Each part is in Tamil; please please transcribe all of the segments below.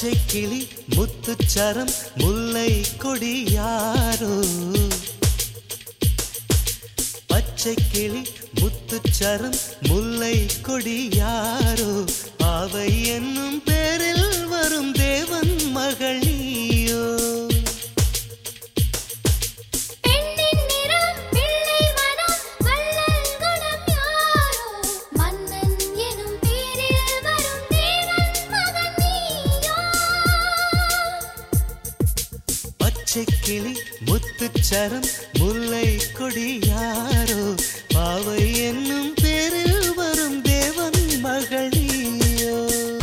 பச்சை கிளி முத்துச்சரம் முல்லை கொடியாரோ பச்சை கிளி முத்துச்சரம் முல்லை கொடியாரோ பாவை என்னும் பேரில் வரும் தேவன் மகள் நீயோ கிளி முத்துச்சரம் முல்லை கொடியாரோ பாவை என்னும் பேரில் வரும் தேவன் மகள் நீயோ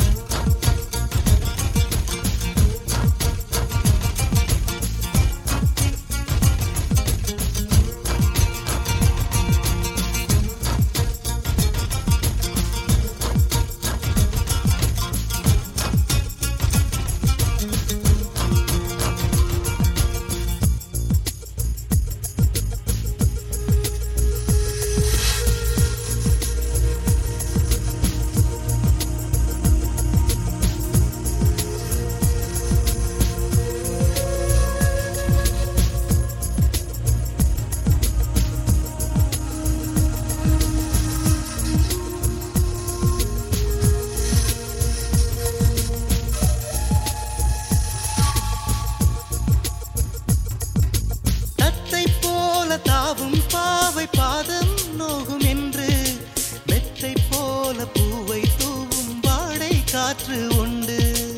தாவும் பாவை பாதம் நோகும் என்று மெத்தை போல பூவை தூவும் வாடை காற்று உண்டு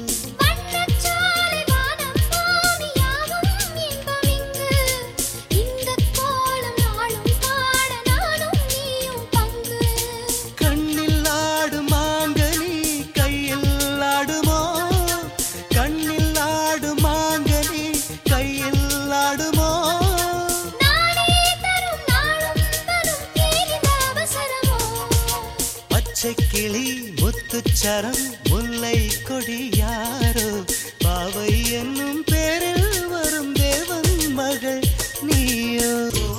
கண்ணில் ஆடும் மாங்கனி கையில் ஆடுமோ கண்ணில் ஆடும் மாங்கனி கையில் ஆடுமோ பச்சை கிளி முத்துச்சரம் முல்லை கொடியாரோ பாவை என்னும் பேரில் வரும் தேவன் மகள் நீயோ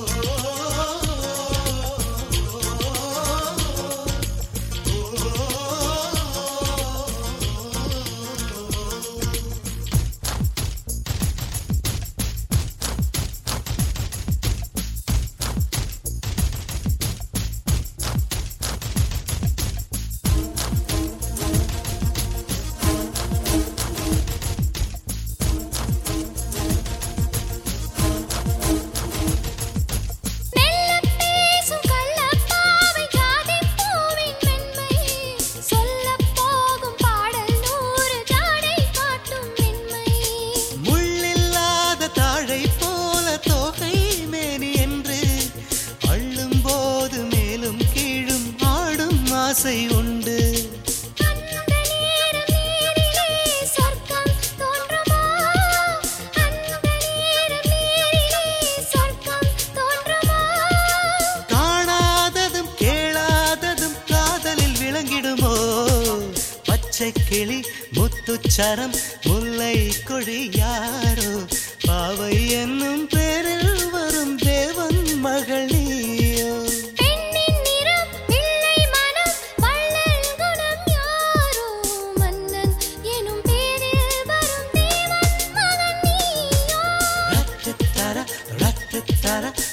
ஆசை உண்டு காணாததும் கேளாததும் காதலில் விளங்கிடுமோ பச்சை கிளி முத்துச்சரம் முல்லை கொடியாரோ பாவை என்னும் பேரில் வரும் தேவன் மகள் நீயோ da da